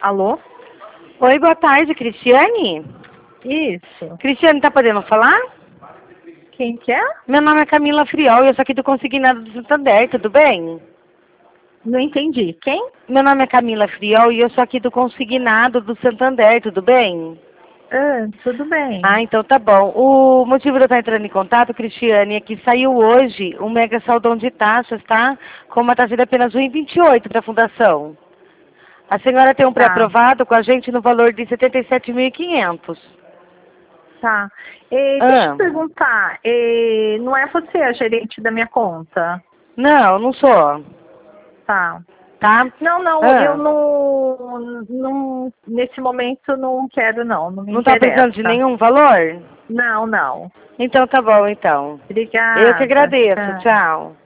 Alô? Oi, boa tarde, Cristiane. Isso. Cristiane, tá podendo falar? Quem que é? Meu nome é Camila Friol e eu sou aqui do Consignado do Santander, tudo bem? Não entendi. Quem? Meu nome é Camila Friol e eu sou aqui do Consignado do Santander, tudo bem? Tudo bem. Ah, então tá bom. O motivo de eu estar entrando em contato, Cristiane, é que saiu hoje um mega saldão de taxas, tá? Com uma taxa de apenas 1,28 para a fundação. A senhora tem um Tá, pré-aprovado com a gente no valor de 77.500. tá. Deixa eu Ah, perguntar. Não é você a gerente da minha conta? não, não sou. Tá. Tá? Não, eu Ah, não, nesse momento não quero não me não tá precisando de interessa. nenhum valor? Não. Então tá bom, então. Eu que Obrigada. agradeço. Tchau. Tchau.